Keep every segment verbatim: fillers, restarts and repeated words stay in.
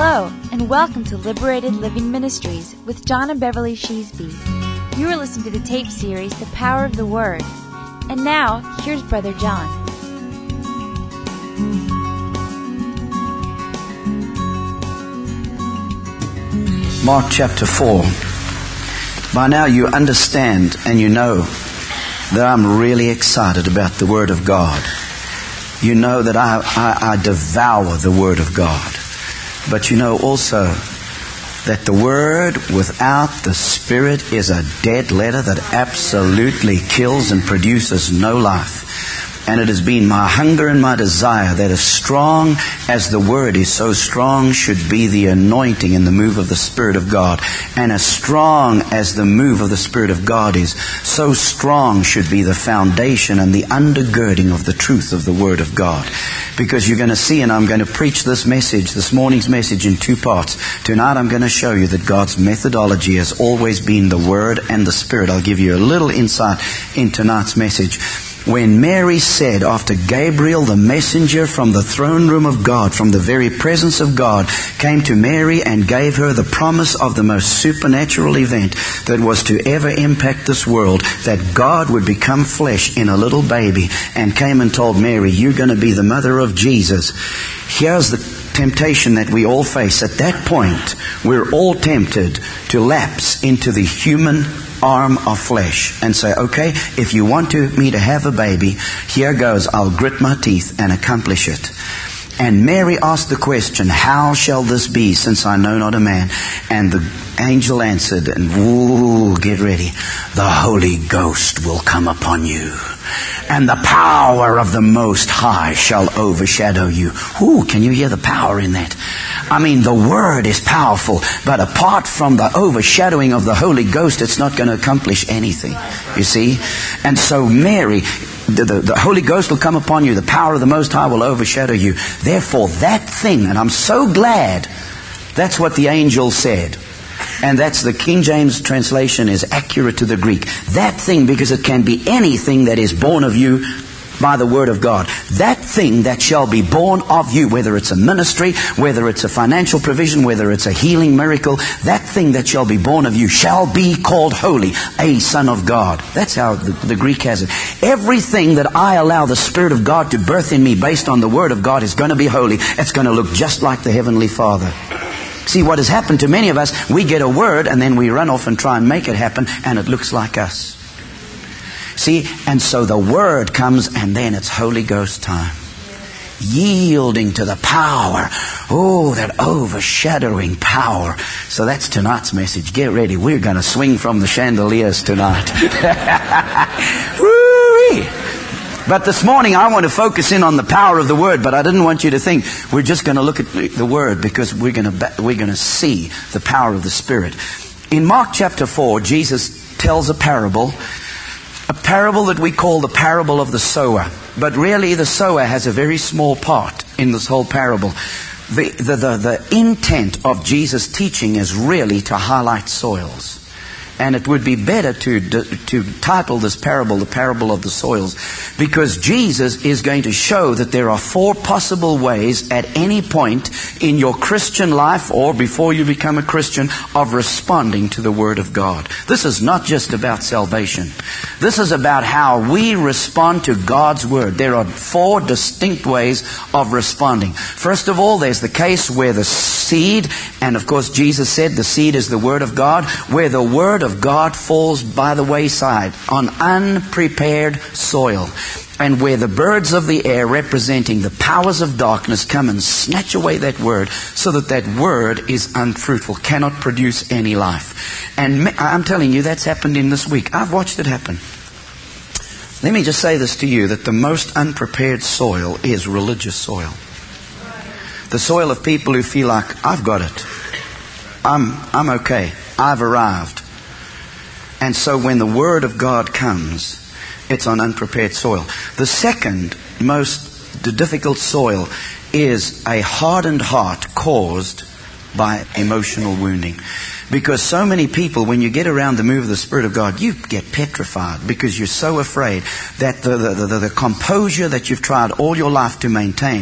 Hello, and welcome to Liberated Living Ministries with John and Beverly Sheesby. You are listening to the tape series, The Power of the Word. And now, here's Brother John. Mark chapter four. By now you understand and you know that I'm really excited about the Word of God. You know that I, I, I devour the Word of God. But you know also that the Word without the Spirit is a dead letter that absolutely kills and produces no life. And it has been my hunger and my desire that as strong as the Word is, so strong should be the anointing and the move of the Spirit of God. And as strong as the move of the Spirit of God is, so strong should be the foundation and the undergirding of the truth of the Word of God. Because you're going to see, and I'm going to preach this message, this morning's message, in two parts. Tonight I'm going to show you that God's methodology has always been the Word and the Spirit. I'll give you a little insight in tonight's message. When Mary said, after Gabriel, the messenger from the throne room of God, from the very presence of God, came to Mary and gave her the promise of the most supernatural event that was to ever impact this world, that God would become flesh in a little baby, and came and told Mary, you're going to be the mother of Jesus. Here's the temptation that we all face. At that point, we're all tempted to lapse into the human arm of flesh and say, okay, if you want to, me to have a baby, here goes, I'll grit my teeth and accomplish it. And Mary asked the question, how shall this be, since I know not a man? And the angel answered, and ooh, get ready, the Holy Ghost will come upon you, and the power of the Most High shall overshadow you. Ooh, can you hear the power in that? I mean, the Word is powerful, but apart from the overshadowing of the Holy Ghost, it's not going to accomplish anything, you see? And so Mary, the, the, the Holy Ghost will come upon you, the power of the Most High will overshadow you. Therefore, that thing, and I'm so glad that's what the angel said. And that's the King James translation is accurate to the Greek. That thing, because it can be anything that is born of you by the Word of God. That thing that shall be born of you, whether it's a ministry, whether it's a financial provision, whether it's a healing miracle, that thing that shall be born of you shall be called holy, a son of God. That's how the, the Greek has it. Everything that I allow the Spirit of God to birth in me based on the Word of God is going to be holy. It's going to look just like the Heavenly Father. See, what has happened to many of us, we get a word and then we run off and try and make it happen, and it looks like us. See, and so the Word comes, and then it's Holy Ghost time. Yielding to the power. Oh, that overshadowing power. So that's tonight's message. Get ready. We're going to swing from the chandeliers tonight. Woo-wee! But this morning I want to focus in on the power of the Word, but I didn't want you to think we're just going to look at the Word, because we're going to we're going to see the power of the Spirit. In Mark chapter four, Jesus tells a parable, a parable that we call the parable of the sower. But really the sower has a very small part in this whole parable. The, the, the, the intent of Jesus' teaching is really to highlight soils. And it would be better to to title this parable, the parable of the soils, because Jesus is going to show that there are four possible ways at any point in your Christian life or before you become a Christian of responding to the Word of God. This is not just about salvation. This is about how we respond to God's Word. There are four distinct ways of responding. First of all, there's the case where the seed, and of course Jesus said the seed is the Word of God, where the Word of God falls by the wayside on unprepared soil, and where the birds of the air, representing the powers of darkness, come and snatch away that Word, so that that Word is unfruitful, cannot produce any life. And I'm telling you, that's happened in this week. I've watched it happen. Let me just say this to you, that the most unprepared soil is religious soil. The soil of people who feel like, I've got it. I'm, I'm okay. I've arrived. And so when the Word of God comes, it's on unprepared soil. The second most difficult soil is a hardened heart caused by emotional wounding. Because so many people, when you get around the move of the Spirit of God, you get petrified because you're so afraid that the, the, the, the composure that you've tried all your life to maintain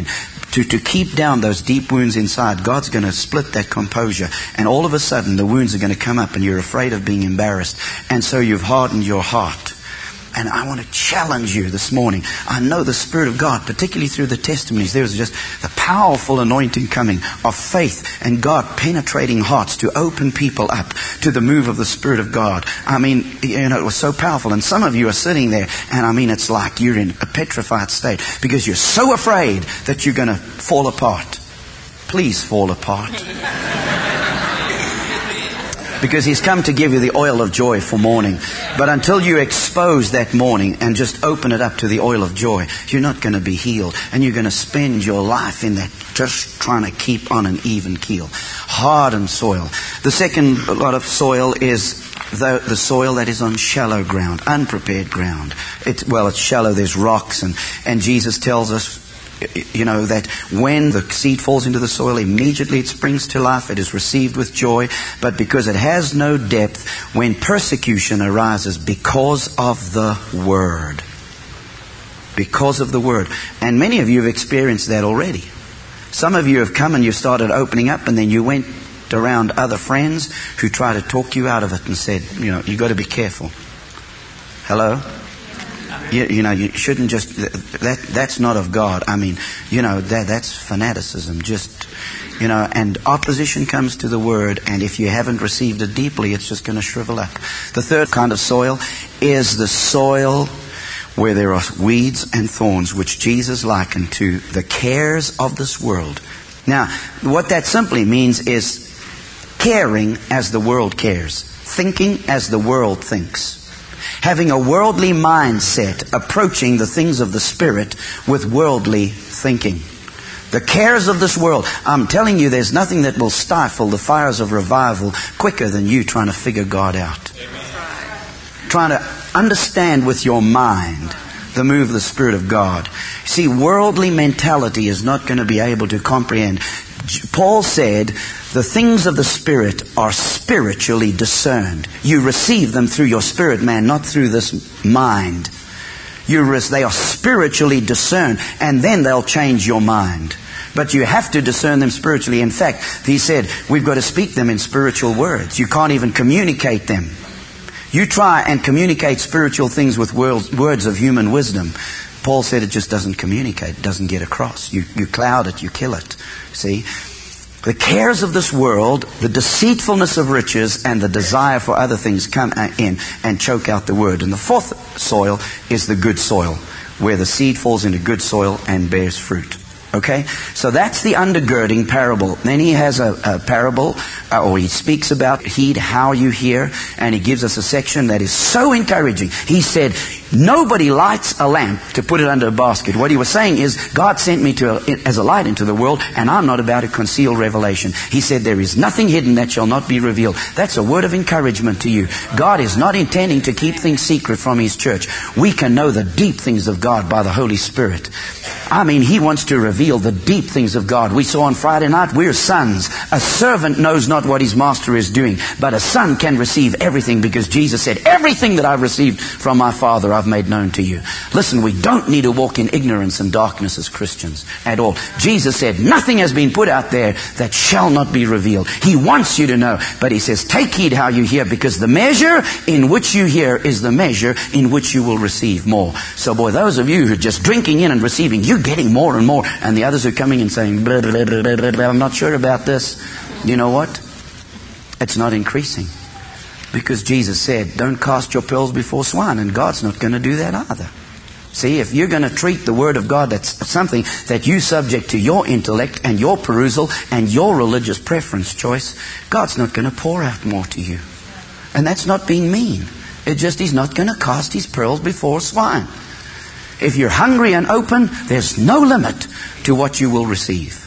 To, to keep down those deep wounds inside. God's going to split that composure. And all of a sudden, the wounds are going to come up and you're afraid of being embarrassed. And so you've hardened your heart. And I want to challenge you this morning. I know the Spirit of God, particularly through the testimonies, there's just the powerful anointing coming of faith and God penetrating hearts to open people up to the move of the Spirit of God. I mean, you know, it was so powerful. And some of you are sitting there, and I mean, it's like you're in a petrified state because you're so afraid that you're going to fall apart. Please fall apart. Because He's come to give you the oil of joy for mourning. But until you expose that mourning and just open it up to the oil of joy, you're not going to be healed. And you're going to spend your life in that, just trying to keep on an even keel. Hardened soil. The second lot of soil is the, the soil that is on shallow ground, unprepared ground. It's, well, it's shallow, there's rocks. And, and Jesus tells us, you know, that when the seed falls into the soil, immediately it springs to life. It is received with joy. But because it has no depth, when persecution arises because of the Word. Because of the Word. And many of you have experienced that already. Some of you have come and you started opening up, and then you went around other friends who tried to talk you out of it and said, you know, you've got to be careful. Hello? You, you know, you shouldn't just, that that's not of God. I mean, you know, that that's fanaticism. Just, you know, and opposition comes to the Word, and if you haven't received it deeply, it's just going to shrivel up. The third kind of soil is the soil where there are weeds and thorns, which Jesus likened to the cares of this world. Now, what that simply means is caring as the world cares, thinking as the world thinks. Having a worldly mindset, approaching the things of the Spirit with worldly thinking. The cares of this world. I'm telling you, there's nothing that will stifle the fires of revival quicker than you trying to figure God out. Amen. Trying to understand with your mind the move of the Spirit of God. See, worldly mentality is not going to be able to comprehend. Paul said, the things of the Spirit are spiritually discerned. You receive them through your spirit man, not through this mind. You re- they are spiritually discerned, and then they'll change your mind. But you have to discern them spiritually. In fact, he said, we've got to speak them in spiritual words. You can't even communicate them. You try and communicate spiritual things with words, words of human wisdom. Paul said it just doesn't communicate. It doesn't get across. You, you cloud it. You kill it. See? The cares of this world, the deceitfulness of riches, and the desire for other things come in and choke out the Word. And the fourth soil is the good soil, where the seed falls into good soil and bears fruit. Okay? So that's the undergirding parable. Then he has a, a parable, uh, or he speaks about heed how you hear, and he gives us a section that is so encouraging. He said, nobody lights a lamp to put it under a basket. What he was saying is, God sent me to a, as a light into the world, and I'm not about to conceal revelation. He said, there is nothing hidden that shall not be revealed. That's a word of encouragement to you. God is not intending to keep things secret from His church. We can know the deep things of God by the Holy Spirit. I mean, He wants to reveal the deep things of God. We saw on Friday night, we're sons. A servant knows not what his master is doing, but a son can receive everything, because Jesus said, everything that I've received from my Father I've made known to you. Listen, we don't need to walk in ignorance and darkness as Christians at all. Jesus said, nothing has been put out there that shall not be revealed. He wants you to know, but He says, take heed how you hear, because the measure in which you hear is the measure in which you will receive more. So boy, those of you who are just drinking in and receiving, you're getting more and more. And the others are coming and saying, blah, blah, blah, blah, blah, I'm not sure about this. You know what? It's not increasing. Because Jesus said, don't cast your pearls before swine. And God's not going to do that either. See, if you're going to treat the Word of God, that's something that you subject to your intellect and your perusal and your religious preference choice, God's not going to pour out more to you. And that's not being mean. It just, He's not going to cast His pearls before swine. If you're hungry and open, there's no limit to what you will receive.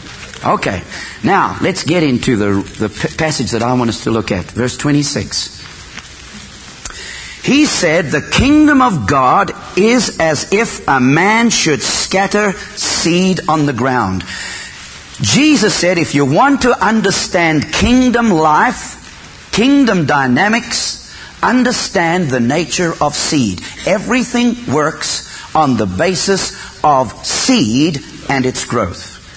Okay, now let's get into the, the p- passage that I want us to look at. Verse twenty-six. He said, the kingdom of God is as if a man should scatter seed on the ground. Jesus said, if you want to understand kingdom life, kingdom dynamics, understand the nature of seed. Everything works on the basis of seed and its growth.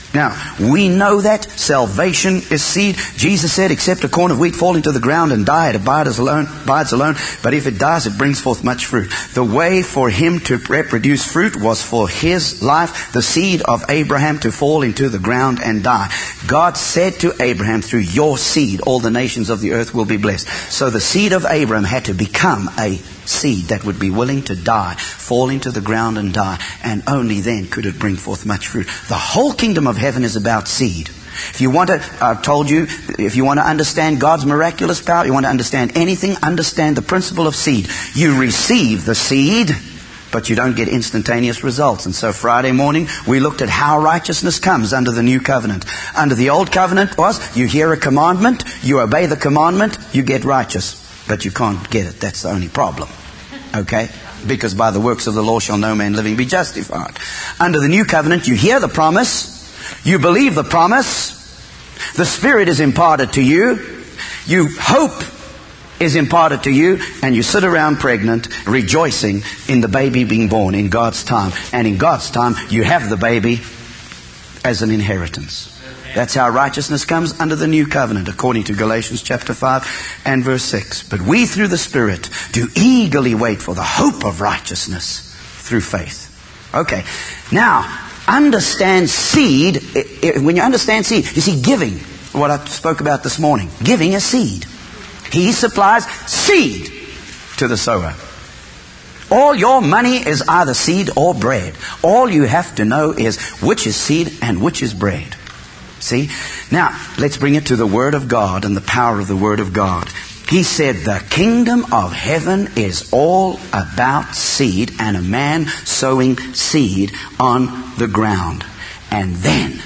Now, we know that salvation is seed. Jesus said, except a corn of wheat fall into the ground and die, it abides alone, abides alone. But if it dies, it brings forth much fruit. The way for him to reproduce fruit was for his life, the seed of Abraham, to fall into the ground and die. God said to Abraham, through your seed, all the nations of the earth will be blessed. So the seed of Abraham had to become a seed that would be willing to die, fall into the ground and die, and only then could it bring forth much fruit. The whole kingdom of heaven is about seed. If you want to, I've told you, if you want to understand God's miraculous power, you want to understand anything, understand the principle of seed. You receive the seed, but you don't get instantaneous results. And so Friday morning, we looked at how righteousness comes under the new covenant. Under the old covenant was, you hear a commandment, you obey the commandment, you get righteous. But you can't get it. That's the only problem. Okay? Because by the works of the law shall no man living be justified. Under the new covenant, you hear the promise, you believe the promise, the Spirit is imparted to you, you hope is imparted to you, and you sit around pregnant, rejoicing in the baby being born in God's time. And in God's time, you have the baby as an inheritance. That's how righteousness comes under the new covenant, according to Galatians chapter five and verse six. But we through the Spirit do eagerly wait for the hope of righteousness through faith. Okay. Now, understand seed. When you understand seed, you see giving, what I spoke about this morning. Giving is seed. He supplies seed to the sower. All your money is either seed or bread. All you have to know is which is seed and which is bread. See? Now, let's bring it to the Word of God and the power of the Word of God. He said, the kingdom of heaven is all about seed and a man sowing seed on the ground. And then,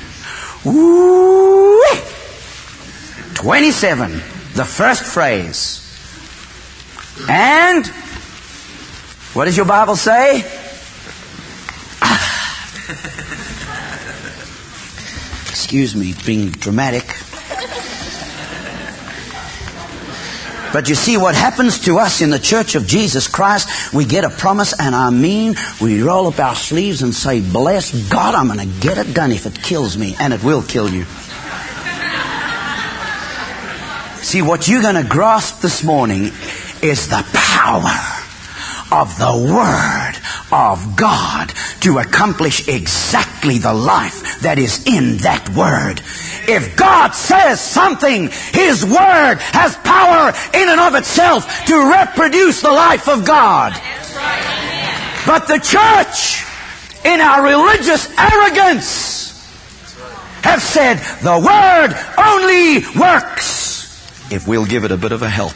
woo, twenty-seven, the first phrase. And, what does your Bible say? Excuse me, being dramatic. But you see what happens to us in the Church of Jesus Christ, we get a promise and I mean, we roll up our sleeves and say, bless God, I'm going to get it done if it kills me. And it will kill you. See, what you're going to grasp this morning is the power of the Word of God to accomplish exactly the life that is in that Word. If God says something, His Word has power in and of itself to reproduce the life of God. But the church, in our religious arrogance, have said the Word only works if we'll give it a bit of a help.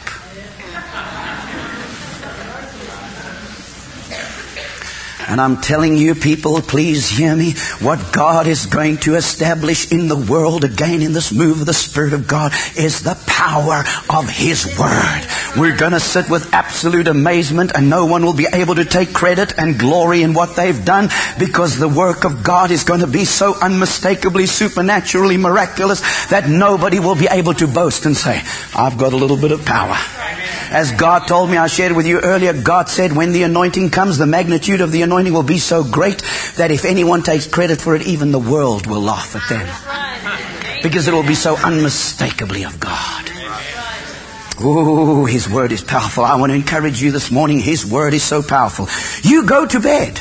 And I'm telling you, people, please hear me. What God is going to establish in the world again in this move of the Spirit of God is the power of His Word. We're going to sit with absolute amazement and no one will be able to take credit and glory in what they've done because the work of God is going to be so unmistakably, supernaturally miraculous that nobody will be able to boast and say, I've got a little bit of power. As God told me, I shared with you earlier, God said when the anointing comes, the magnitude of the anointing will be so great that if anyone takes credit for it, even the world will laugh at them. Because it will be so unmistakably of God. Oh, His Word is powerful. I want to encourage you this morning. His Word is so powerful. You go to bed.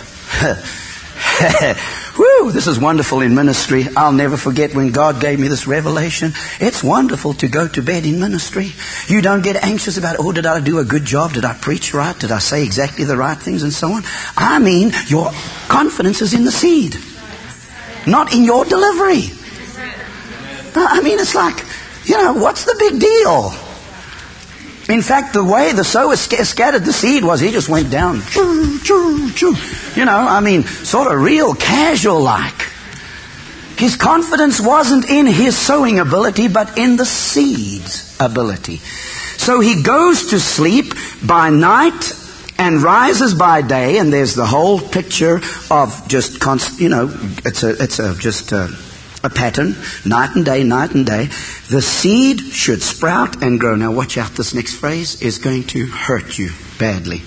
Woo, this is wonderful in ministry. I'll never forget when God gave me this revelation. It's wonderful to go to bed in ministry. You don't get anxious about, oh, did I do a good job? Did I preach right? Did I say exactly the right things and so on? I mean, your confidence is in the seed, not in your delivery. I mean, it's like, you know, what's the big deal? In fact, the way the sower sc- scattered the seed was he just went down. Choo, choo, choo. You know, I mean, sort of real casual-like. His confidence wasn't in his sowing ability, but in the seed's ability. So he goes to sleep by night and rises by day, and there's the whole picture of just, const- you know, it's a, it's a just a, a pattern, night and day, night and day. The seed should sprout and grow. Now watch out, this next phrase is going to hurt you badly.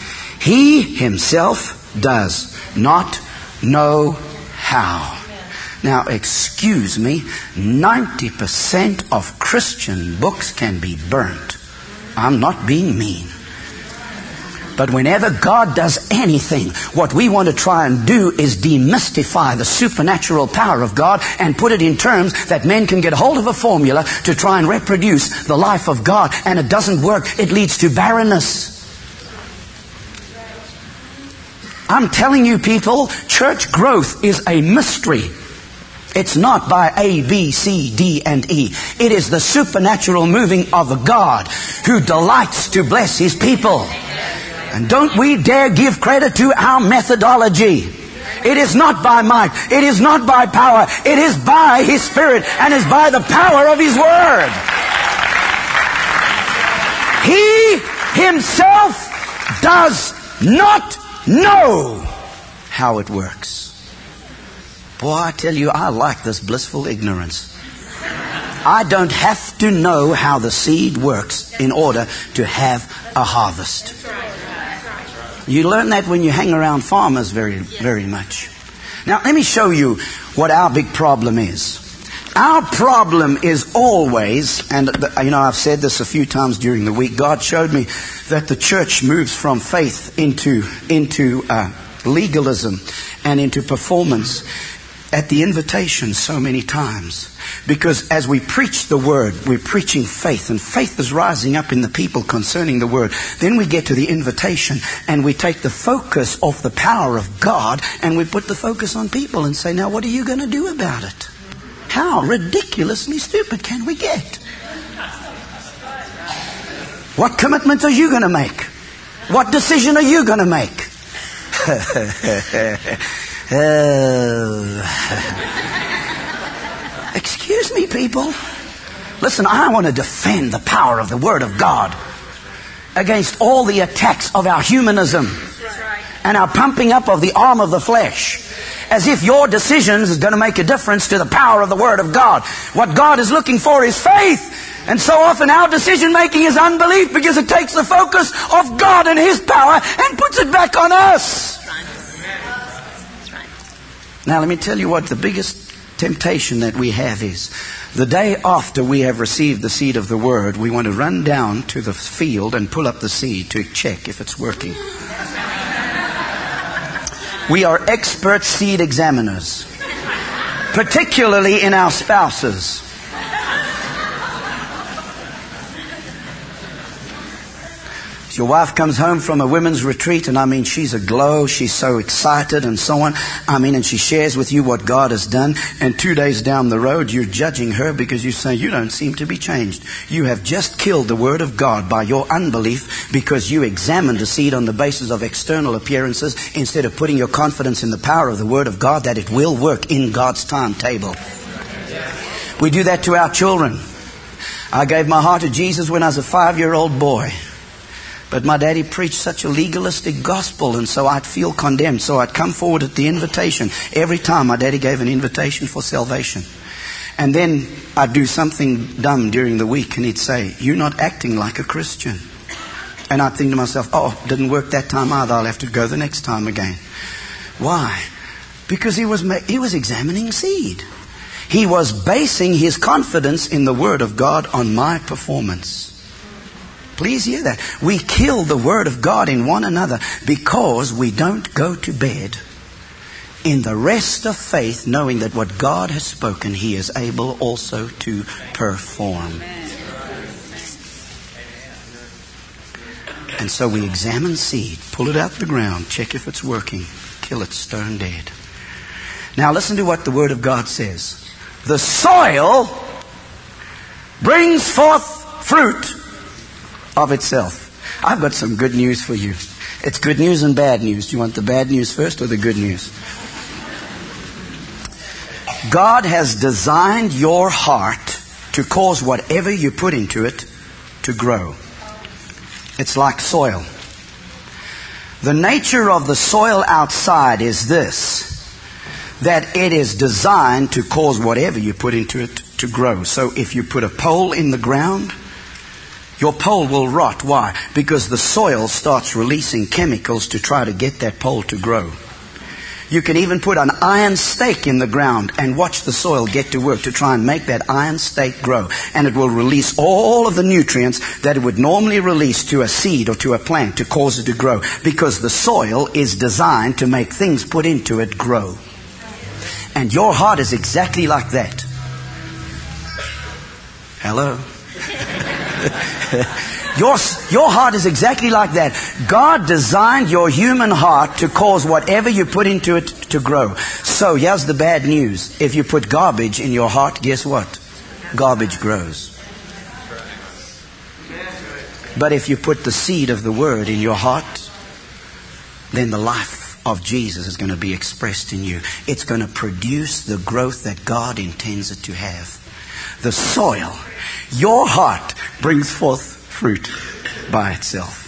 He himself does not know how. Now, excuse me, ninety percent of Christian books can be burnt. I'm not being mean. But whenever God does anything, what we want to try and do is demystify the supernatural power of God and put it in terms that men can get hold of a formula to try and reproduce the life of God. And it doesn't work. It leads to barrenness. I'm telling you people, church growth is a mystery. It's not by A, B, C, D, and E. It is the supernatural moving of a God who delights to bless His people. And don't we dare give credit to our methodology. It is not by might. It is not by power. It is by His Spirit and is by the power of His Word. He Himself does not know how it works. Boy, I tell you, I like this blissful ignorance. I don't have to know how the seed works in order to have a harvest. You learn that when you hang around farmers very, very much. Now, let me show you what our big problem is. Our problem is always, and you know, I've said this a few times during the week, God showed me that the church moves from faith into, into uh, legalism and into performance at the invitation so many times. Because as we preach the Word, we're preaching faith, and faith is rising up in the people concerning the Word. Then we get to the invitation and we take the focus off the power of God and we put the focus on people and say, now what are you going to do about it? How ridiculously stupid can we get? What commitment are you going to make? What decision are you going to make? oh. Excuse me, people. Listen, I want to defend the power of the Word of God against all the attacks of our humanism and our pumping up of the arm of the flesh, as if your decisions is going to make a difference to the power of the Word of God. What God is looking for is faith. And so often our decision making is unbelief, because it takes the focus of God and His power and puts it back on us. Now let me tell you what the biggest temptation that we have is. The day after we have received the seed of the Word, we want to run down to the field and pull up the seed to check if it's working. We are expert seed examiners, particularly in our spouses. Your wife comes home from a women's retreat, and I mean, she's aglow, she's so excited and so on. I mean, and she shares with you what God has done, and two days down the road, you're judging her because you say, you don't seem to be changed. You have just killed the Word of God by your unbelief, because you examined the seed on the basis of external appearances instead of putting your confidence in the power of the Word of God that it will work in God's timetable. We do that to our children. I gave my heart to Jesus when I was a five-year-old boy. But my daddy preached such a legalistic gospel, and so I'd feel condemned. So I'd come forward at the invitation. Every time my daddy gave an invitation for salvation. And then I'd do something dumb during the week, and he'd say, you're not acting like a Christian. And I'd think to myself, oh, it didn't work that time either. I'll have to go the next time again. Why? Because he was he was examining seed. He was basing his confidence in the Word of God on my performance. Please hear that. We kill the Word of God in one another because we don't go to bed in the rest of faith, knowing that what God has spoken, He is able also to perform. And so we examine seed, pull it out the ground, check if it's working, kill it stone dead. Now listen to what the Word of God says. The soil brings forth fruit of itself. I've got some good news for you. It's good news and bad news. Do you want the bad news first or the good news? God has designed your heart to cause whatever you put into it to grow. It's like soil. The nature of the soil outside is this, that it is designed to cause whatever you put into it to grow. So if you put a pole in the ground, your pole will rot. Why? Because the soil starts releasing chemicals to try to get that pole to grow. You can even put an iron stake in the ground and watch the soil get to work to try and make that iron stake grow. And it will release all of the nutrients that it would normally release to a seed or to a plant to cause it to grow. Because the soil is designed to make things put into it grow. And your heart is exactly like that. Hello? Your, your heart is exactly like that. God designed your human heart to cause whatever you put into it to grow. So here's the bad news. If you put garbage in your heart, guess what? Garbage grows. But if you put the seed of the Word in your heart, then the life of Jesus is going to be expressed in you. It's going to produce the growth that God intends it to have. The soil, your heart, brings forth fruit by itself.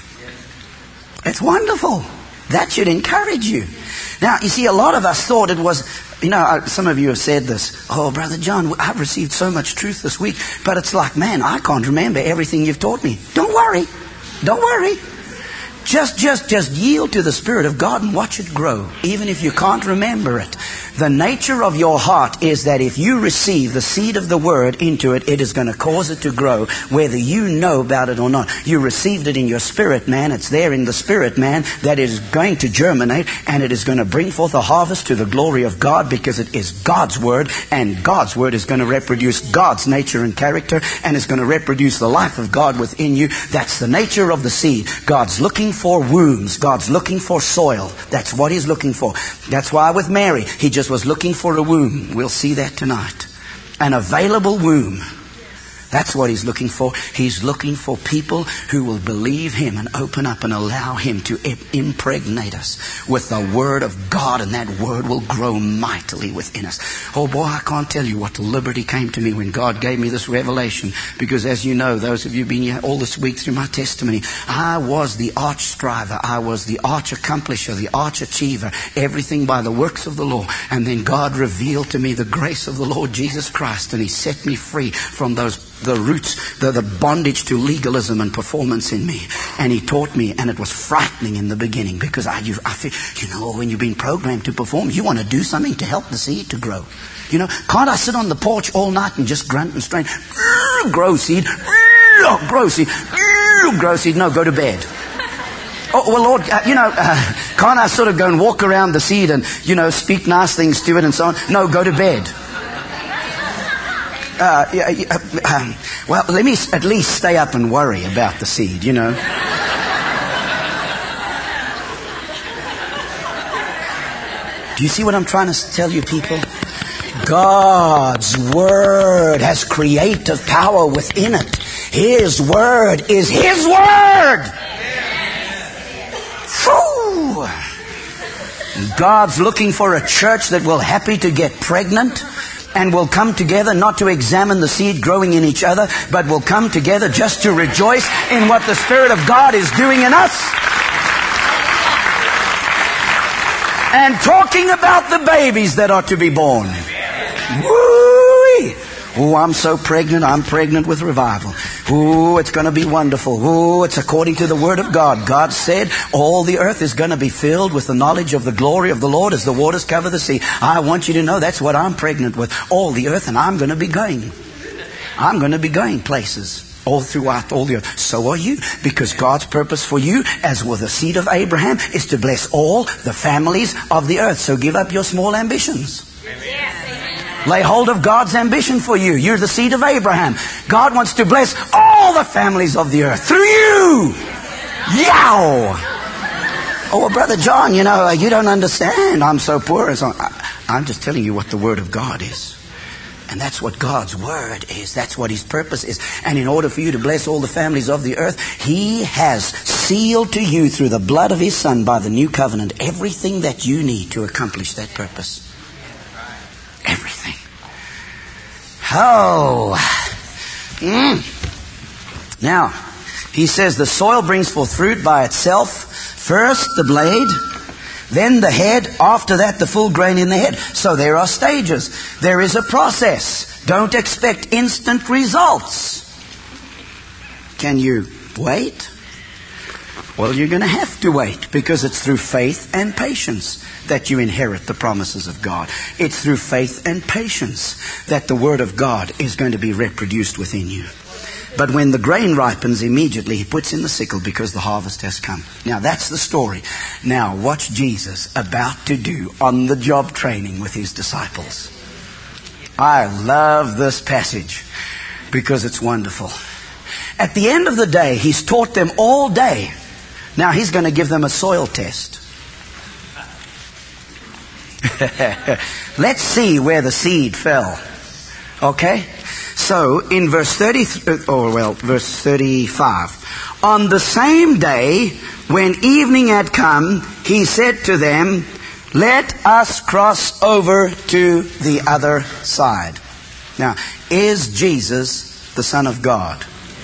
It's wonderful. That should encourage you. Now, you see, a lot of us thought it was, you know, some of you have said this, oh, Brother John, I've received so much truth this week, but it's like, man, I can't remember everything you've taught me. Don't worry. Don't worry. Just, just, just yield to the Spirit of God and watch it grow, even if you can't remember it. The nature of your heart is that if you receive the seed of the Word into it, it is going to cause it to grow, whether you know about it or not. You received it in your spirit, man. It's there in the spirit, man, that is going to germinate, and it is going to bring forth a harvest to the glory of God, because it is God's Word, and God's Word is going to reproduce God's nature and character, and is going to reproduce the life of God within you. That's the nature of the seed. God's looking for wombs. God's looking for soil. That's what He's looking for. That's why with Mary, He just was looking for a womb. We'll see that tonight. An available womb. That's what He's looking for. He's looking for people who will believe Him and open up and allow Him to impregnate us with the Word of God, and that Word will grow mightily within us. Oh boy, I can't tell you what the liberty came to me when God gave me this revelation, because as you know, those of you who've been here all this week through my testimony, I was the arch striver, I was the arch accomplisher, the arch achiever, everything by the works of the law. And then God revealed to me the grace of the Lord Jesus Christ, and He set me free from those the roots, the, the bondage to legalism and performance in me. And He taught me, and it was frightening in the beginning, because I, you, I feel, you know, when you've been programmed to perform, you want to do something to help the seed to grow. You know, can't I sit on the porch all night and just grunt and strain? Grow seed, grow seed, grow seed. No, go to bed. Oh, well, Lord, uh, you know, uh, can't I sort of go and walk around the seed and, you know, speak nice things to it and so on? No, go to bed. Uh, yeah, uh, um, well, let me at least stay up and worry about the seed, you know. Do you see what I'm trying to tell you, people? God's Word has creative power within it. His Word is His Word. Whew. God's looking for a church that will happy to get pregnant, and will come together not to examine the seed growing in each other, but will come together just to rejoice in what the Spirit of God is doing in us. And talking about the babies that are to be born. Woo-wee. Oh, I'm so pregnant. I'm pregnant with revival. Oh, it's going to be wonderful. Oh, it's according to the Word of God. God said all the earth is going to be filled with the knowledge of the glory of the Lord as the waters cover the sea. I want you to know that's what I'm pregnant with. All the earth, and I'm going to be going. I'm going to be going places all throughout all the earth. So are you. Because God's purpose for you, as with the seed of Abraham, is to bless all the families of the earth. So give up your small ambitions. Amen. Lay hold of God's ambition for you. You're the seed of Abraham. God wants to bless all the families of the earth through you. Yow! Oh, well, Brother John, you know, you don't understand. I'm so poor. So I'm just telling you what the Word of God is. And that's what God's Word is. That's what His purpose is. And in order for you to bless all the families of the earth, He has sealed to you through the blood of His Son by the new covenant everything that you need to accomplish that purpose. Everything. Oh. Mm. Now, he says the soil brings forth fruit by itself. First the blade, then the head, after that the full grain in the head. So there are stages. There is a process. Don't expect instant results. Can you wait? Well, you're going to have to wait, because it's through faith and patience that you inherit the promises of God. It's through faith and patience that the Word of God is going to be reproduced within you. But when the grain ripens, immediately He puts in the sickle, because the harvest has come. Now, that's the story. Now, watch Jesus about to do on-the-job training with His disciples. I love this passage because it's wonderful. At the end of the day, He's taught them all day. Now He's going to give them a soil test. Let's see where the seed fell. Okay? So in verse thirty, or well, verse thirty-five. On the same day, when evening had come, He said to them, let us cross over to the other side. Now, is Jesus the Son of God?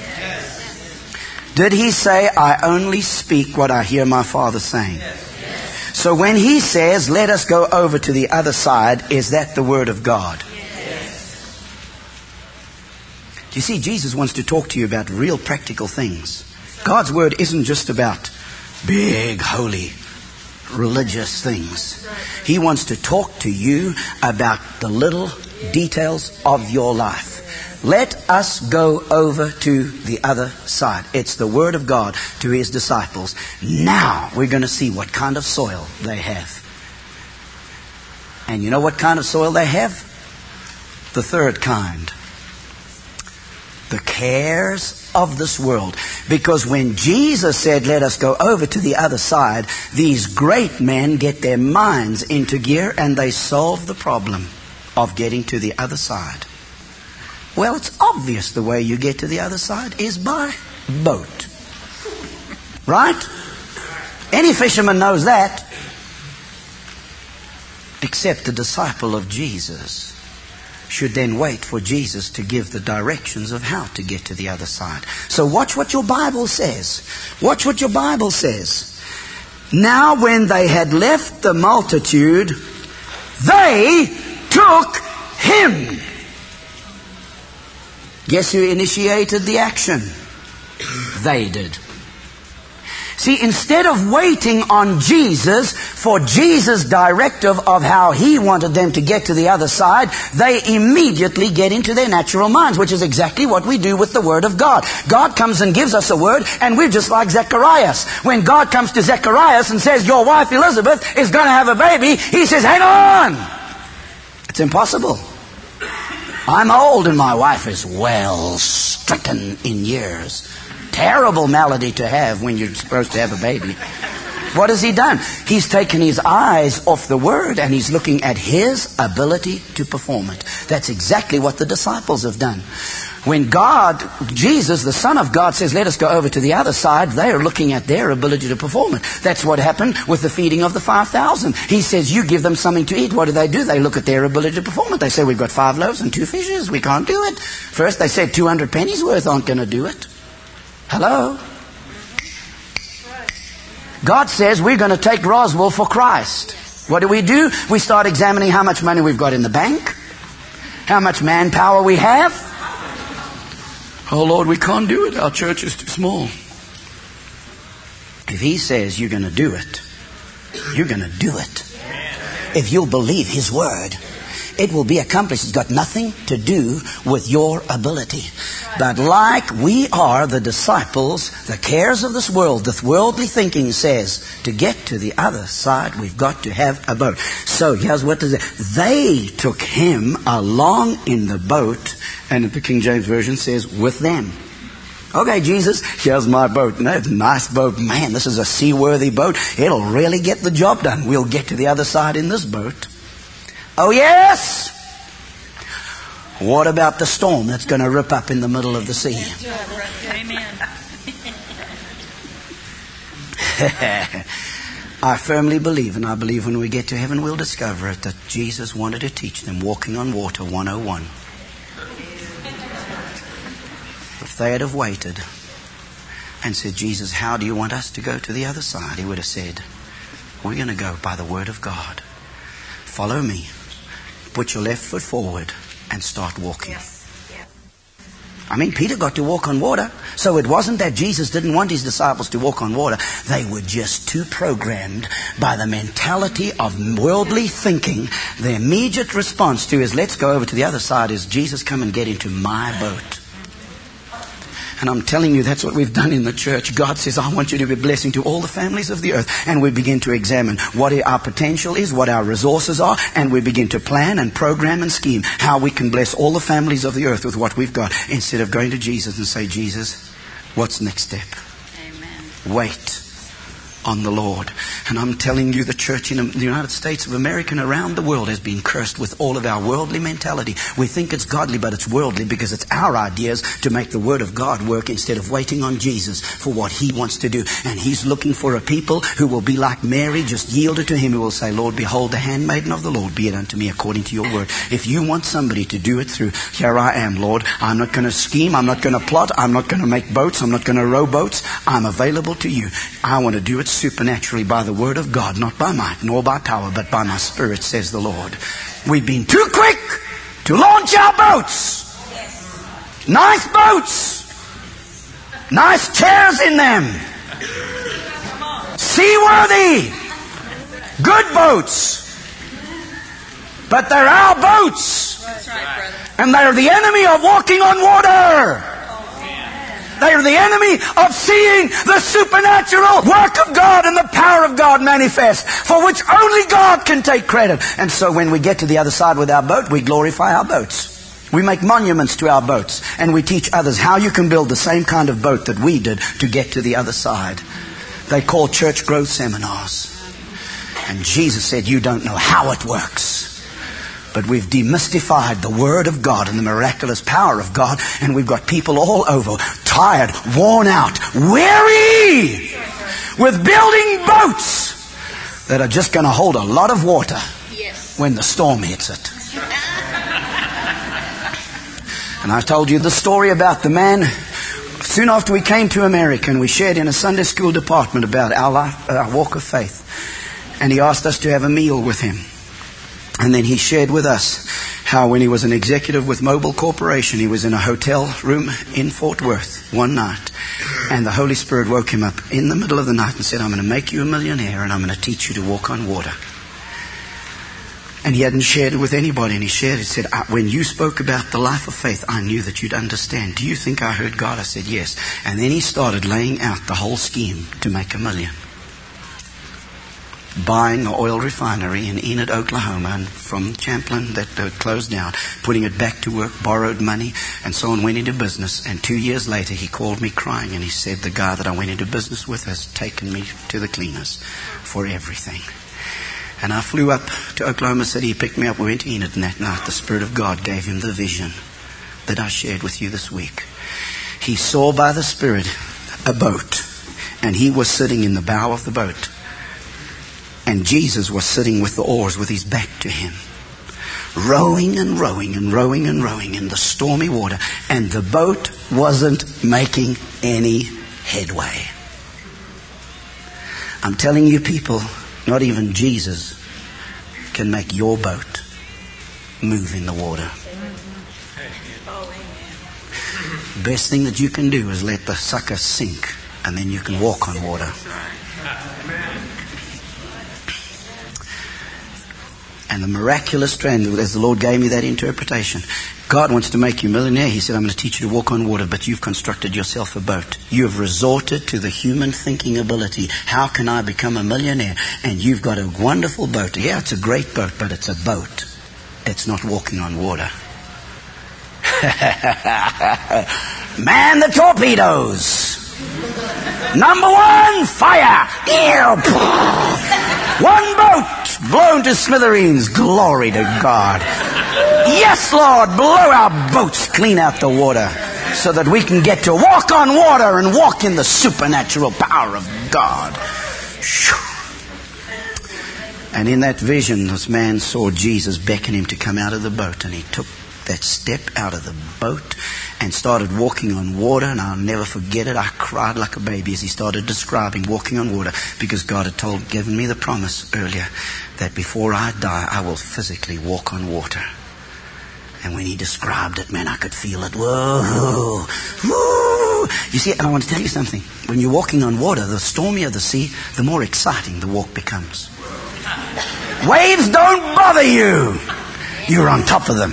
Did He say, I only speak what I hear my Father saying? Yes. So when He says, let us go over to the other side, is that the Word of God? Yes. Do you see, Jesus wants to talk to you about real practical things. God's Word isn't just about big, holy, religious things. He wants to talk to you about the little details of your life. Let us go over to the other side. It's the Word of God to His disciples. Now we're going to see what kind of soil they have. And you know what kind of soil they have? The third kind. The cares of this world. Because when Jesus said, let us go over to the other side, these great men get their minds into gear and they solve the problem of getting to the other side. Well, it's obvious the way you get to the other side is by boat. Right? Any fisherman knows that. Except the disciple of Jesus should then wait for Jesus to give the directions of how to get to the other side. So watch what your Bible says. Watch what your Bible says. Now when they had left the multitude, they took Him. Guess who initiated the action? They did. See, instead of waiting on Jesus for Jesus' directive of how He wanted them to get to the other side, they immediately get into their natural minds, which is exactly what we do with the Word of God. God comes and gives us a word, and we're just like Zacharias. When God comes to Zacharias and says, your wife Elizabeth is going to have a baby, he says, hang on! It's impossible. I'm old and my wife is well stricken in years. Terrible malady to have when you're supposed to have a baby. What has He done? He's taken His eyes off the Word and He's looking at His ability to perform it. That's exactly what the disciples have done. When God, Jesus, the Son of God, says, let us go over to the other side, they are looking at their ability to perform it. That's what happened with the feeding of the five thousand. He says, you give them something to eat. What do they do? They look at their ability to perform it. They say, we've got five loaves and two fishes. We can't do it. First they said two hundred pennies worth aren't going to do it. Hello? God says we're going to take Roswell for Christ. What do we do? We start examining how much money we've got in the bank, how much manpower we have. Oh Lord, we can't do it. Our church is too small. If He says you're going to do it, you're going to do it. If you'll believe His word, it will be accomplished. It's got nothing to do with your ability. But like we are the disciples, the cares of this world, the worldly thinking says, to get to the other side, we've got to have a boat. So here's what does it. They took Him along in the boat, and the King James Version says, with them. Okay, Jesus, here's my boat. No, it's a nice boat. Man, this is a seaworthy boat. It'll really get the job done. We'll get to the other side in this boat. Oh, yes? What about the storm that's going to rip up in the middle of the sea? Amen. I firmly believe, and I believe when we get to heaven we'll discover it, that Jesus wanted to teach them walking on water one oh one. If they had have waited and said, Jesus, how do you want us to go to the other side? He would have said, we're going to go by the Word of God. Follow me. Put your left foot forward and start walking. Yes. Yeah. I mean, Peter got to walk on water. So it wasn't that Jesus didn't want his disciples to walk on water. They were just too programmed by the mentality of worldly thinking. The immediate response to is, let's go over to the other side, is Jesus, come and get into my boat. And I'm telling you, that's what we've done in the church. God says, I want you to be a blessing to all the families of the earth. And we begin to examine what our potential is, what our resources are, and we begin to plan and program and scheme how we can bless all the families of the earth with what we've got, instead of going to Jesus and say, Jesus, what's the next step? Amen. Wait on the Lord. And I'm telling you, the church in the United States of America and around the world has been cursed with all of our worldly mentality. We think it's godly, but it's worldly, because it's our ideas to make the Word of God work, instead of waiting on Jesus for what He wants to do. And He's looking for a people who will be like Mary, just yielded to Him, who will say, Lord, behold the handmaiden of the Lord, be it unto me according to your word. If you want somebody to do it through, here I am, Lord. I'm not going to scheme. I'm not going to plot. I'm not going to make boats. I'm not going to row boats. I'm available to you. I want to do it supernaturally by the Word of God, not by might nor by power, but by my Spirit, says the Lord. We've been too quick to launch our boats. Nice boats. Nice chairs in them. Seaworthy. Good boats. But they're our boats. And they're the enemy of walking on water. They are the enemy of seeing the supernatural work of God and the power of God manifest, for which only God can take credit. And so when we get to the other side with our boat, we glorify our boats. We make monuments to our boats, and we teach others how you can build the same kind of boat that we did to get to the other side. They call church growth seminars. And Jesus said, you don't know how it works. But we've demystified the Word of God and the miraculous power of God, and we've got people all over, tired, worn out, weary, with building boats that are just going to hold a lot of water when the storm hits it. And I told you the story about the man. Soon after we came to America, and we shared in a Sunday school department about our life, our walk of faith. And he asked us to have a meal with him. And then he shared with us how when he was an executive with Mobil Corporation, he was in a hotel room in Fort Worth one night. And the Holy Spirit woke him up in the middle of the night and said, I'm going to make you a millionaire, and I'm going to teach you to walk on water. And he hadn't shared it with anybody. And he shared it. He said, when you spoke about the life of faith, I knew that you'd understand. Do you think I heard God? I said, yes. And then he started laying out the whole scheme to make a million. Buying an oil refinery in Enid, Oklahoma, and from Champlain that uh, closed down, putting it back to work, borrowed money, and so on, went into business. And two years later, he called me crying, and he said, the guy that I went into business with has taken me to the cleaners for everything. And I flew up to Oklahoma City. He picked me up. We went to Enid, and that night the Spirit of God gave him the vision that I shared with you this week. He saw by the Spirit a boat, and he was sitting in the bow of the boat. And Jesus was sitting with the oars with his back to him, rowing and rowing and rowing and rowing in the stormy water. And the boat wasn't making any headway. I'm telling you people, not even Jesus can make your boat move in the water. Best thing that you can do is let the sucker sink, and then you can walk on water. And the miraculous trend, as the Lord gave me that interpretation, God wants to make you a millionaire. He said, I'm going to teach you to walk on water, but you've constructed yourself a boat. You have resorted to the human thinking ability. How can I become a millionaire? And you've got a wonderful boat. Yeah, it's a great boat, but it's a boat. It's not walking on water. Man the torpedoes. Number one, fire. One boat blown to smithereens. Glory to God. Yes, Lord, blow our boats clean out the water so that we can get to walk on water and walk in the supernatural power of God. And in that vision, this man saw Jesus beckon him to come out of the boat, and he took that step out of the boat and started walking on water. And I'll never forget it. I cried like a baby as he started describing walking on water, because God had told, given me the promise earlier that before I die, I will physically walk on water. And when he described it, man, I could feel it. Whoa, whoa. You see, and I want to tell you something. When you're walking on water, the stormier the sea, the more exciting the walk becomes. Waves don't bother you. You're on top of them.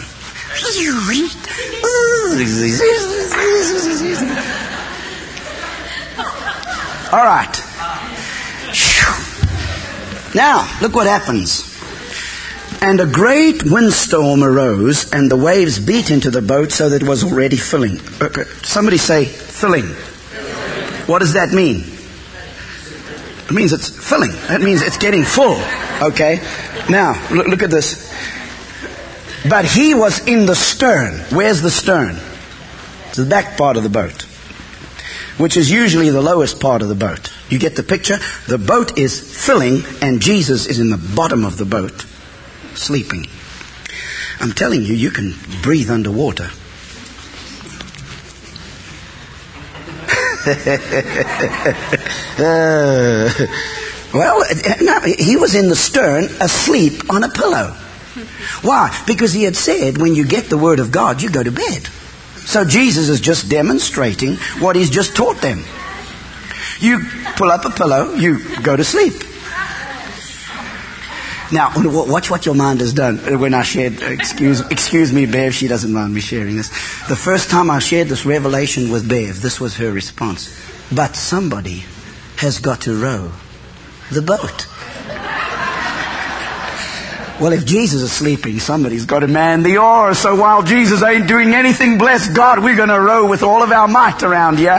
All right. Now, look what happens. And a great windstorm arose, and the waves beat into the boat so that it was already filling. Okay. Somebody say, filling. What does that mean? It means it's filling. That means it's getting full. Okay? Now, look, look at this. But he was in the stern. Where's the stern? It's the back part of the boat, which is usually the lowest part of the boat. You get the picture? The boat is filling, and Jesus is in the bottom of the boat, sleeping. I'm telling you, you can breathe underwater. uh, well, no, he was in the stern, asleep on a pillow. Why? Because he had said, when you get the word of God, you go to bed. So Jesus is just demonstrating what he's just taught them. You pull up a pillow, you go to sleep. Now, watch what your mind has done. When I shared, excuse, excuse me, Bev, she doesn't mind me sharing this. The first time I shared this revelation with Bev, this was her response. But somebody has got to row the boat. Well, if Jesus is sleeping, somebody's got to man the oar. So while Jesus ain't doing anything, bless God, we're going to row with all of our might around here.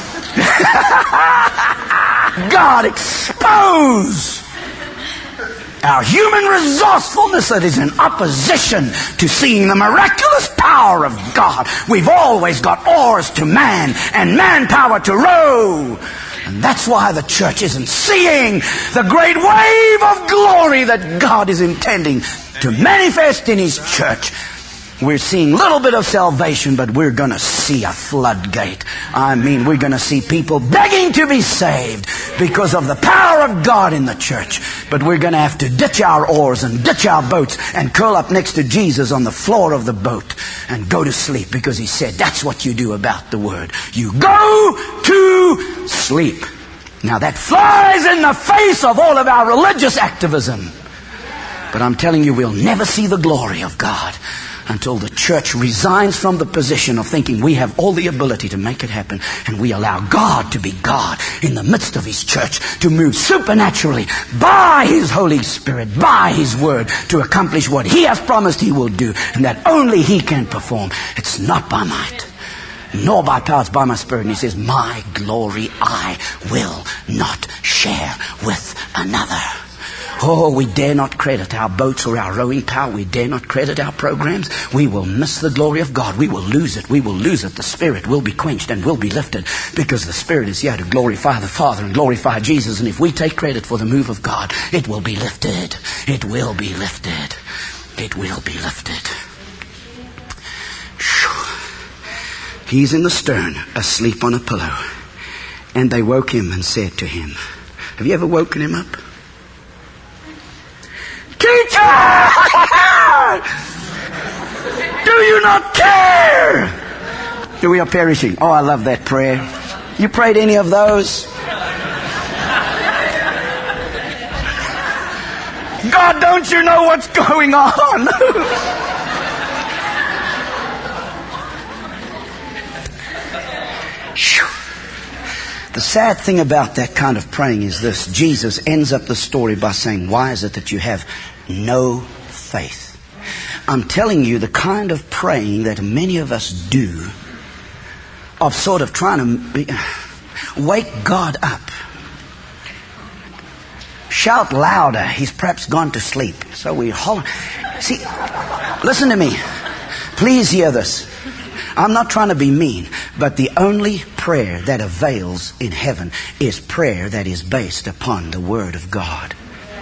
God, expose our human resourcefulness that is in opposition to seeing the miraculous power of God. We've always got oars to man and manpower to row. And that's why the church isn't seeing the great wave of glory that God is intending to manifest in His church. We're seeing a little bit of salvation, but we're going to see a floodgate. I mean, we're going to see people begging to be saved because of the power of God in the church. But we're going to have to ditch our oars and ditch our boats and curl up next to Jesus on the floor of the boat and go to sleep, because He said that's what you do about the Word. You go to sleep. Now that flies in the face of all of our religious activism. But I'm telling you, we'll never see the glory of God until the church resigns from the position of thinking we have all the ability to make it happen, and we allow God to be God in the midst of His church, to move supernaturally by His Holy Spirit, by His Word, to accomplish what He has promised He will do, and that only He can perform. It's not by might, nor by power, it's by my Spirit. And He says, my glory I will not share with another. Oh, we dare not credit our boats or our rowing power. We dare not credit our programs. We will miss the glory of God. We will lose it. We will lose it. The Spirit will be quenched and will be lifted, because the Spirit is here to glorify the Father and glorify Jesus. And if we take credit for the move of God, it will be lifted. It will be lifted. It will be lifted. He's in the stern, asleep on a pillow. And they woke him and said to him, have you ever woken him up? Teacher! Do you not care? We are perishing. Oh, I love that prayer. You prayed any of those? God, don't you know what's going on? The sad thing about that kind of praying is this. Jesus ends up the story by saying, why is it that you have no faith? I'm telling you, the kind of praying that many of us do, of sort of trying to be, wake God up. Shout louder. He's perhaps gone to sleep. So we holler. See, listen to me. Please hear this. I'm not trying to be mean, but the only prayer that avails in heaven is prayer that is based upon the Word of God.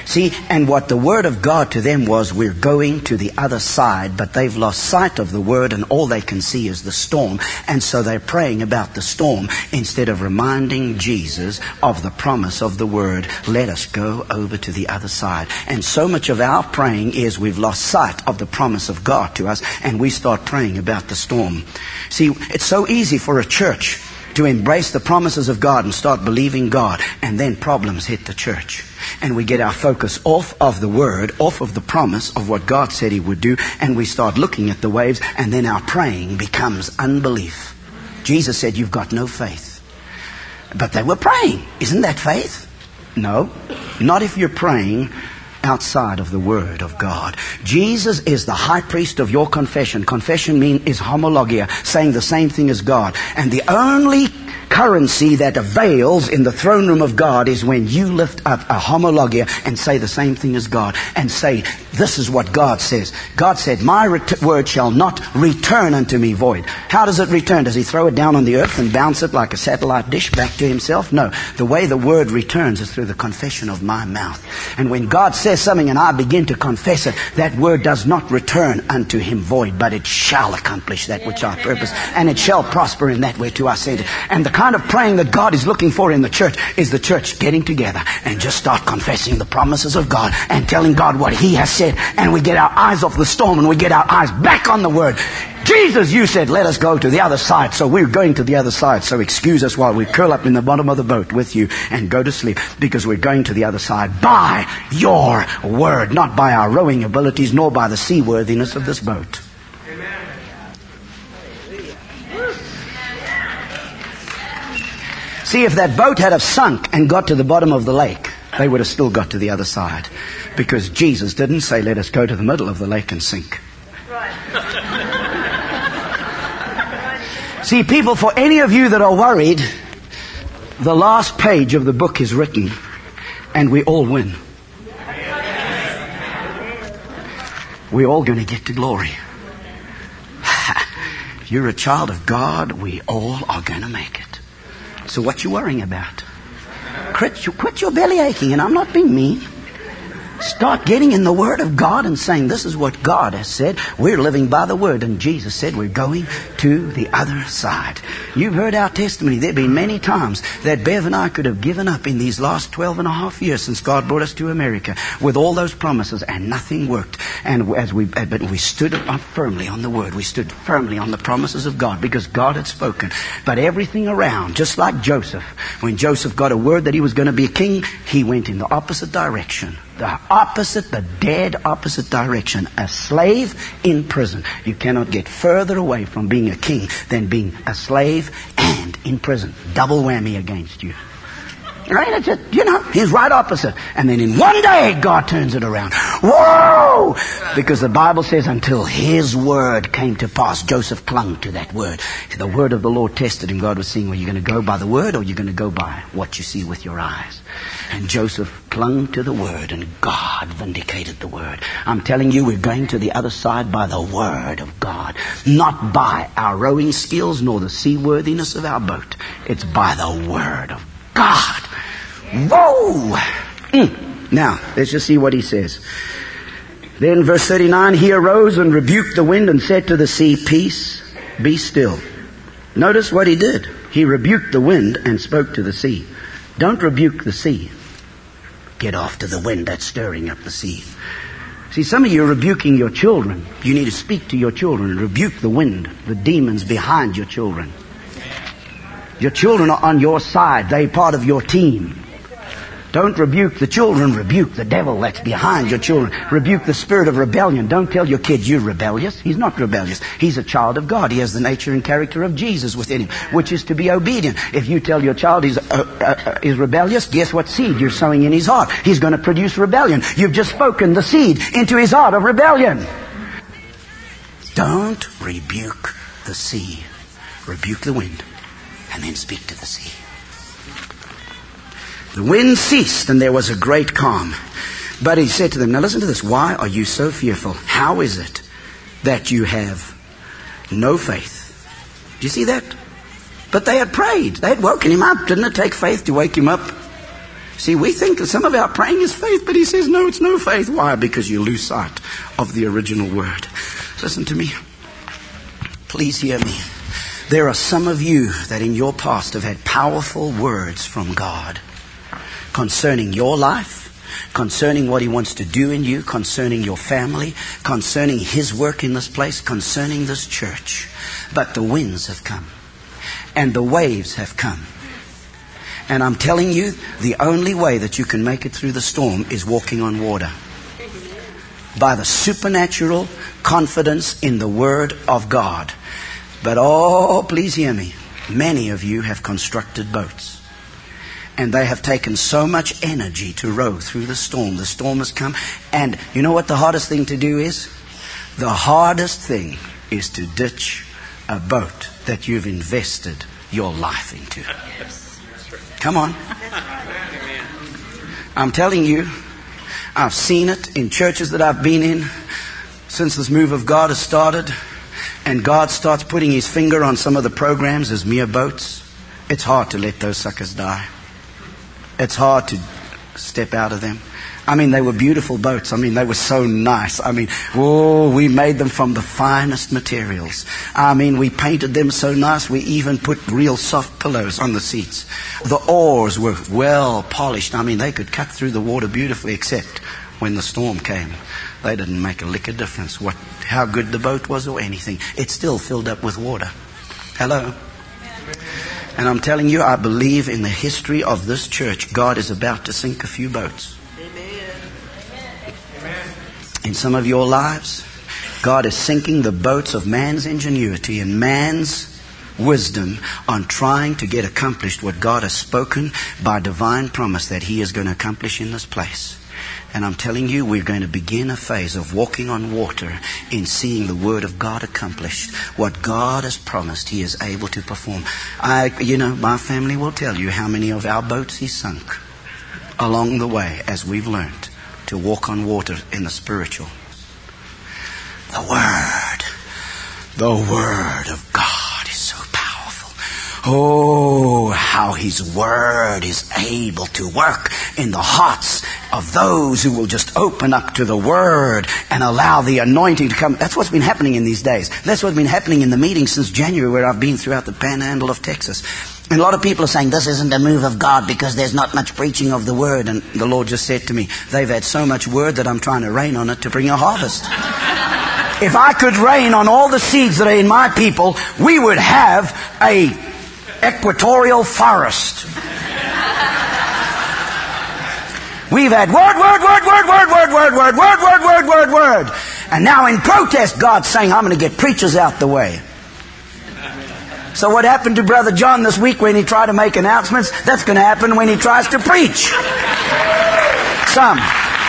See, and what the Word of God to them was, we're going to the other side, but they've lost sight of the Word and all they can see is the storm. And so they're praying about the storm instead of reminding Jesus of the promise of the Word. Let us go over to the other side. And so much of our praying is we've lost sight of the promise of God to us and we start praying about the storm. See, it's so easy for a church to embrace the promises of God and start believing God, and then problems hit the church. And we get our focus off of the Word, off of the promise of what God said He would do, and we start looking at the waves, and then our praying becomes unbelief. Jesus said, you've got no faith. But they were praying. Isn't that faith? No, not if you're praying outside of the Word of God. Jesus is the high priest of your confession. Confession mean is homologia, saying the same thing as God. And the only currency that avails in the throne room of God is when you lift up a homologia and say the same thing as God and say, this is what God says. God said, my ret- word shall not return unto me void. How does it return? Does He throw it down on the earth and bounce it like a satellite dish back to Himself? No. The way the word returns is through the confession of my mouth. And when God says something and I begin to confess it, that word does not return unto Him void, but it shall accomplish that which I purpose, and it shall prosper in that whereto I sent it. And the kind of praying that God is looking for in the church is the church getting together and just start confessing the promises of God and telling God what He has said, and we get our eyes off the storm and we get our eyes back on the Word. Jesus, you said, let us go to the other side. So we're going to the other side. So excuse us while we curl up in the bottom of the boat with you and go to sleep, because we're going to the other side by your word, not by our rowing abilities, nor by the seaworthiness of this boat. See, if that boat had have sunk and got to the bottom of the lake, they would have still got to the other side. Because Jesus didn't say, let us go to the middle of the lake and sink. See, people, for any of you that are worried, the last page of the book is written, and we all win. We're all going to get to glory. If you're a child of God, we all are going to make it. So what you worrying about? Quit, quit your belly aching, and I'm not being mean. Start getting in the Word of God and saying, this is what God has said. We're living by the Word. And Jesus said we're going to the other side. You've heard our testimony. There have been many times that Bev and I could have given up in these last twelve and a half years since God brought us to America with all those promises, and nothing worked. And as we, but we stood up firmly on the Word. We stood firmly on the promises of God because God had spoken. But everything around, just like Joseph, when Joseph got a word that he was going to be a king, he went in the opposite direction. The opposite, the dead opposite direction. A slave in prison. You cannot get further away from being a king than being a slave and in prison. Double whammy against you. Right? It's a, you know, he's right opposite. And then in one day, God turns it around. Whoa! Because the Bible says until His word came to pass, Joseph clung to that word. The word of the Lord tested him. God was saying, well, you're going to go by the word or you're going to go by what you see with your eyes. And Joseph clung to the word, and God vindicated the word. I'm telling you, we're going to the other side by the word of God. Not by our rowing skills nor the seaworthiness of our boat. It's by the word of God. Whoa! Mm. Now, let's just see what he says. Then verse thirty-nine, he arose and rebuked the wind and said to the sea, peace, be still. Notice what he did. He rebuked the wind and spoke to the sea. Don't rebuke the sea. Get off to the wind that's stirring up the sea. See, some of you are rebuking your children. You need to speak to your children and rebuke the wind, the demons behind your children. Your children are on your side. They're part of your team. Don't rebuke the children. Rebuke the devil that's behind your children. Rebuke the spirit of rebellion. Don't tell your kids you're rebellious. He's not rebellious. He's a child of God. He has the nature and character of Jesus within him, which is to be obedient. If you tell your child he's, uh, uh, is rebellious, guess what seed you're sowing in his heart? He's going to produce rebellion. You've just spoken the seed into his heart of rebellion. Don't rebuke the sea. Rebuke the wind. And then speak to the sea. The wind ceased and there was a great calm. But he said to them, now listen to this. Why are you so fearful? How is it that you have no faith? Do you see that? But they had prayed. They had woken him up. Didn't it take faith to wake him up? See, we think that some of our praying is faith, but he says, no, it's no faith. Why? Because you lose sight of the original word. Listen to me. Please hear me. There are some of you that in your past have had powerful words from God concerning your life, concerning what he wants to do in you, concerning your family, concerning his work in this place, concerning this church. But the winds have come and the waves have come. And I'm telling you, the only way that you can make it through the storm is walking on water. By the supernatural confidence in the Word of God. But oh, please hear me. Many of you have constructed boats. And they have taken so much energy to row through the storm. The storm has come. And you know what the hardest thing to do is? The hardest thing is to ditch a boat that you've invested your life into. Come on. I'm telling you, I've seen it in churches that I've been in since this move of God has started. And God starts putting his finger on some of the programs as mere boats. It's hard to let those suckers die. It's hard to step out of them. I mean, they were beautiful boats. I mean, they were so nice. I mean, oh, we made them from the finest materials. I mean, we painted them so nice. We even put real soft pillows on the seats. The oars were well polished. I mean, they could cut through the water beautifully, except when the storm came. They didn't make a lick of difference what, how good the boat was or anything. It still filled up with water. Hello? And I'm telling you, I believe in the history of this church, God is about to sink a few boats. In some of your lives, God is sinking the boats of man's ingenuity and man's wisdom on trying to get accomplished what God has spoken by divine promise that he is going to accomplish in this place. And I'm telling you, we're going to begin a phase of walking on water in seeing the Word of God accomplished. What God has promised, he is able to perform. I, you know, my family will tell you how many of our boats he sunk along the way as we've learned to walk on water in the spiritual. The Word, the Word of God is so powerful. Oh, how his Word is able to work in the hearts of those who will just open up to the Word and allow the anointing to come. That's what's been happening in these days. That's what's been happening in the meetings since January, where I've been throughout the panhandle of Texas. And a lot of people are saying, this isn't a move of God because there's not much preaching of the Word. And the Lord just said to me, they've had so much Word that I'm trying to rain on it to bring a harvest. If I could rain on all the seeds that are in my people, we would have a equatorial forest. We've had word, word, word, word, word, word, word, word, word, word, word, word, word. And now in protest, God's saying, I'm going to get preachers out the way. So what happened to Brother John this week when he tried to make announcements? That's going to happen when he tries to preach. Some.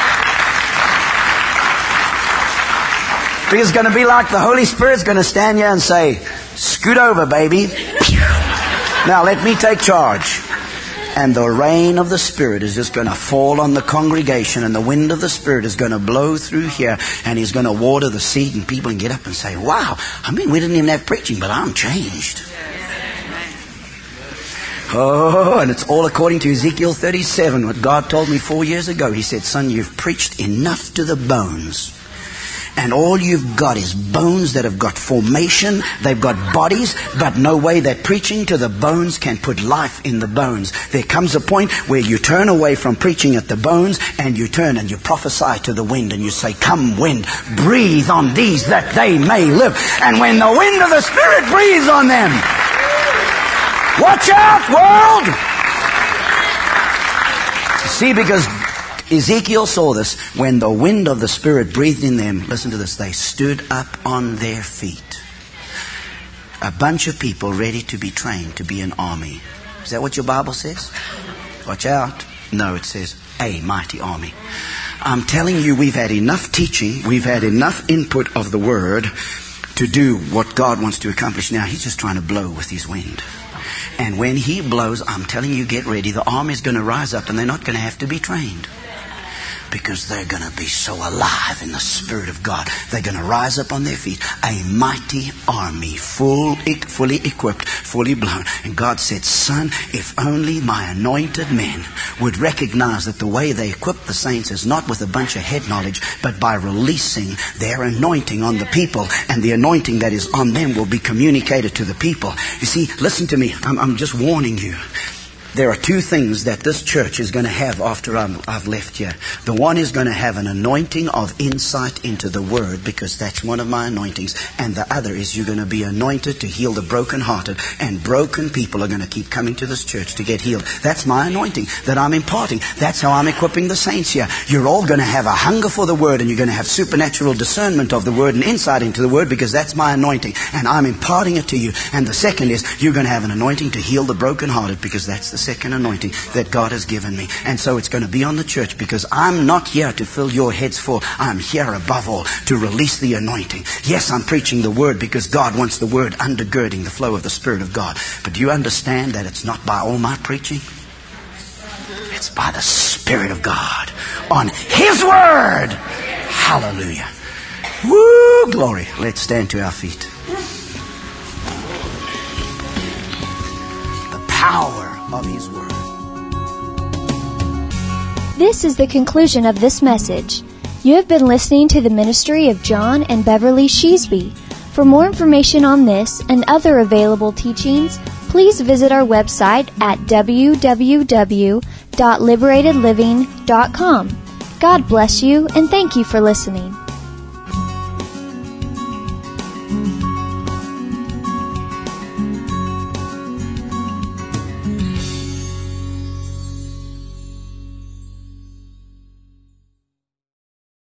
It's going to be like the Holy Spirit's going to stand here and say, scoot over, baby. Now let me take charge. And the rain of the Spirit is just going to fall on the congregation, and the wind of the Spirit is going to blow through here, and he's going to water the seed, and people can get up and say, wow, I mean, we didn't even have preaching, but I'm changed. Oh, and it's all according to Ezekiel thirty-seven, what God told me four years ago. He said, son, you've preached enough to the bones. And all you've got is bones that have got formation. They've got bodies, but no way that preaching to the bones can put life in the bones. There comes a point where you turn away from preaching at the bones, and you turn and you prophesy to the wind, and you say, come wind, breathe on these that they may live. And when the wind of the Spirit breathes on them, watch out, world! See, because Ezekiel saw this. When the wind of the Spirit breathed in them, listen to this, they stood up on their feet. A bunch of people ready to be trained to be an army. Is that what your Bible says? Watch out. No, it says a mighty army. I'm telling you, we've had enough teaching, we've had enough input of the Word to do what God wants to accomplish. Now he's just trying to blow with his wind. And when he blows, I'm telling you, get ready. The army's going to rise up, and they're not going to have to be trained. Because they're going to be so alive in the Spirit of God. They're going to rise up on their feet. A mighty army, full, fully equipped, fully blown. And God said, son, if only my anointed men would recognize that the way they equip the saints is not with a bunch of head knowledge, but by releasing their anointing on the people. And the anointing that is on them will be communicated to the people. You see, listen to me. I'm, I'm just warning you. There are two things that this church is going to have after I'm, I've left here. The one is going to have an anointing of insight into the Word, because that's one of my anointings. And the other is you're going to be anointed to heal the brokenhearted. And broken people are going to keep coming to this church to get healed. That's my anointing that I'm imparting. That's how I'm equipping the saints here. You're all going to have a hunger for the Word, and you're going to have supernatural discernment of the Word and insight into the Word, because that's my anointing. And I'm imparting it to you. And the second is you're going to have an anointing to heal the brokenhearted, because that's the second anointing that God has given me. And so it's going to be on the church, because I'm not here to fill your heads full. I'm here above all to release the anointing. Yes, I'm preaching the Word because God wants the Word undergirding the flow of the Spirit of God. But do you understand that it's not by all my preaching? It's by the Spirit of God on His Word. Hallelujah. Woo, glory. Let's stand to our feet. The power of His Word. This is the conclusion of this message. You have been listening to the ministry of John and Beverly Sheasby. For more information on this and other available teachings, please visit our website at w w w dot liberated living dot com. God bless you, and thank you for listening.